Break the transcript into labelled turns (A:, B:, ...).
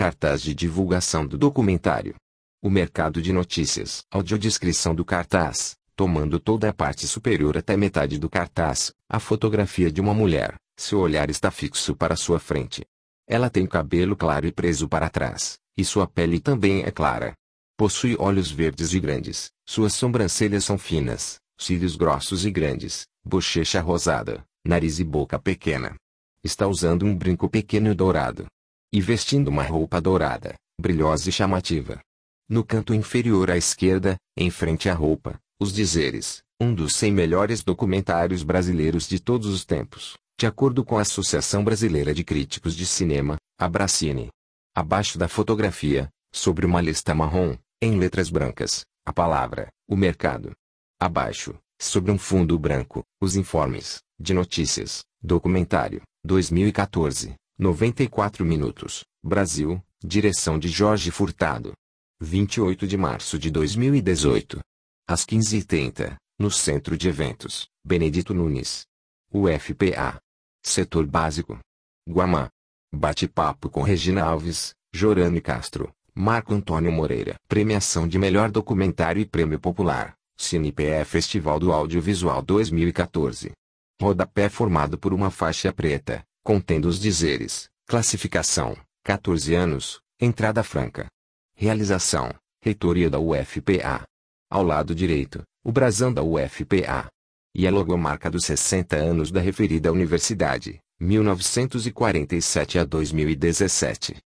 A: Cartaz de divulgação do documentário. O mercado de notícias. Audiodescrição do cartaz. Tomando toda a parte superior até metade do cartaz, a fotografia de uma mulher. Seu olhar está fixo para sua frente. Ela tem cabelo claro e preso para trás, e sua pele também é clara. Possui olhos verdes e grandes, suas sobrancelhas são finas, cílios grossos e grandes, bochecha rosada, nariz e boca pequena. Está usando um brinco pequeno e dourado. E vestindo uma roupa dourada, brilhosa e chamativa. No canto inferior à esquerda, em frente à roupa, os dizeres: um dos 100 melhores documentários brasileiros de todos os tempos, de acordo com a Associação Brasileira de Críticos de Cinema, Abracine. Abaixo da fotografia, sobre uma lista marrom, em letras brancas, a palavra: o mercado. Abaixo, sobre um fundo branco, os informes, de notícias, documentário, 2014, 94 minutos, Brasil, direção de Jorge Furtado. 28 de março de 2018. Às 15h30, no Centro de Eventos, Benedito Nunes. UFPA. Setor Básico. Guamá. Bate-papo com Regina Alves, Jorane Castro, Marco Antônio Moreira. Premiação de Melhor Documentário e Prêmio Popular, CinePE Festival do Audiovisual 2014. Rodapé formado por uma faixa preta, contendo os dizeres: classificação, 14 anos, entrada franca. Realização: Reitoria da UFPA. Ao lado direito, o brasão da UFPA. E a logomarca dos 60 anos da referida universidade, 1947 a 2017.